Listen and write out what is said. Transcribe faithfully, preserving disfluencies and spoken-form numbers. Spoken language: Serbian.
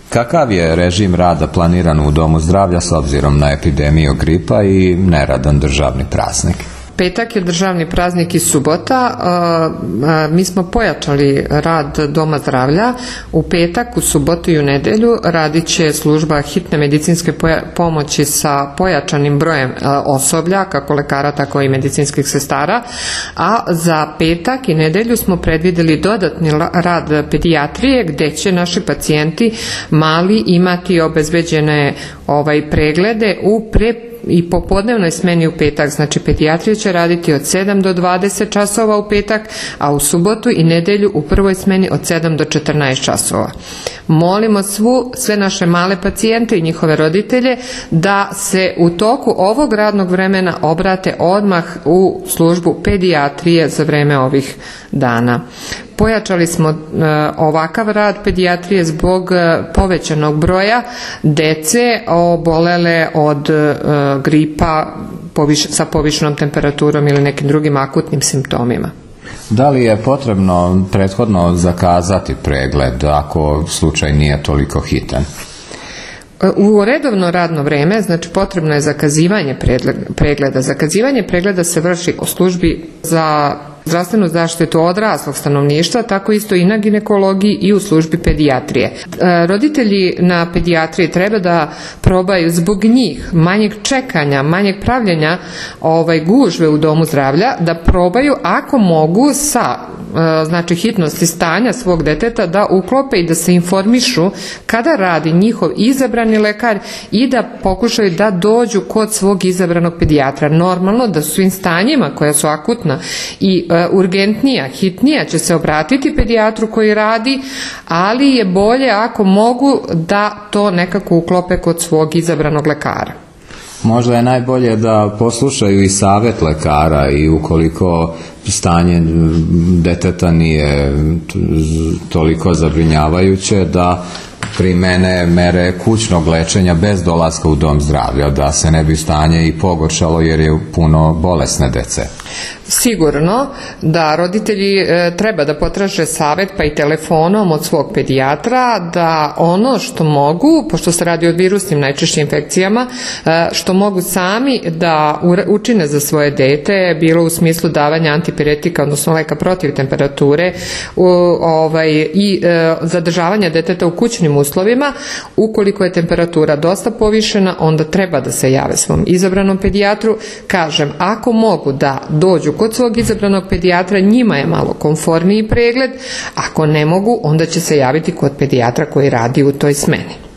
Kakav je režim rada planiran u Domu zdravlja s obzirom na epidemiju gripa i neradan državni praznik? Petak je državni praznik i subota. Mi smo pojačali rad Doma zdravlja. U petak, u subotu i u nedelju radit će služba hitne medicinske pomoći sa pojačanim brojem osoblja, kako lekara, tako i medicinskih sestara. A za petak i nedelju smo predvidjeli dodatni rad pedijatrije, gdje će naši pacijenti mali imati obezbeđene ovaj, preglede u pre i popodnevnoj smeni u petak. Znači pedijatrija će raditi od sedam do dvadeset časova u petak, a u subotu i nedelju u prvoj smeni od sedam do četrnaest časova. Molimo svu, sve naše male pacijente i njihove roditelje da se u toku ovog radnog vremena obrate odmah u službu pedijatrije za vreme ovih dana. Pojačali smo ovakav rad pedijatrije zbog povećanog broja dece obolele od gripa sa povišenom temperaturom ili nekim drugim akutnim simptomima. Da li je potrebno prethodno zakazati pregled ako slučaj nije toliko hitan? U redovno radno vreme, znači potrebno je zakazivanje pregleda. Zakazivanje pregleda se vrši u službi za zdravstvenu zaštitu odraslog stanovništva, tako isto i na ginekologiji i u službi pedijatrije. Roditelji na pedijatriji treba da probaju zbog njih manjeg čekanja, manjeg pravljenja ovaj, gužve u domu zdravlja, da probaju ako mogu sa znači hitnosti stanja svog deteta da uklope i da se informišu kada radi njihov izabrani lekar i da pokušaju da dođu kod svog izabranog pedijatra. Normalno da su svim stanjima koja su akutna i urgentnija, hitnija će se obratiti pedijatru koji radi, ali je bolje ako mogu da to nekako uklope kod svog izabranog lekara. Možda je najbolje da poslušaju i savjet lekara i ukoliko stanje deteta nije toliko zabrinjavajuće da primene mere kućnog lečenja bez dolaska u dom zdravlja, da se ne bi stanje i pogoršalo jer je puno bolesne dece. Sigurno da roditelji e, treba da potraže savjet pa i telefonom od svog pedijatra da ono što mogu, pošto se radi o virusnim najčešćim infekcijama, e, što mogu sami da učine za svoje dete, bilo u smislu davanja antipiretika, odnosno leka protiv temperature u, ovaj, i e, zadržavanja deteta u kućnim uslovima. Ukoliko je temperatura dosta povišena, onda treba da se jave svom izabranom pedijatru. Kažem, ako mogu da dođu kod svog izabranog pedijatra, njima je malo komforniji pregled. Ako ne mogu, onda će se javiti kod pedijatra koji radi u toj smeni.